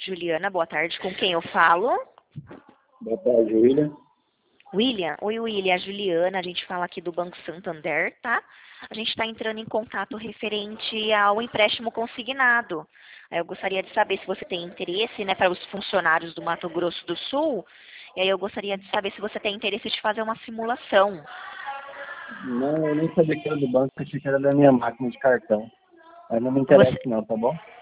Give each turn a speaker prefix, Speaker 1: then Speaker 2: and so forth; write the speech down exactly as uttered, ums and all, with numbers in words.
Speaker 1: Juliana, boa tarde. Com quem eu falo?
Speaker 2: Boa tarde, William.
Speaker 1: William? Oi, William. A Juliana, a gente fala aqui do Banco Santander, tá? A gente está entrando em contato referente ao empréstimo consignado. Aí eu gostaria de saber se você tem interesse, né, para os funcionários do Mato Grosso do Sul. E aí eu gostaria de saber se você tem interesse de fazer uma simulação.
Speaker 2: Não, eu nem sabia que era do banco, achei que era da minha máquina de cartão. Mas não me interessa
Speaker 1: Você,
Speaker 2: não, tá bom?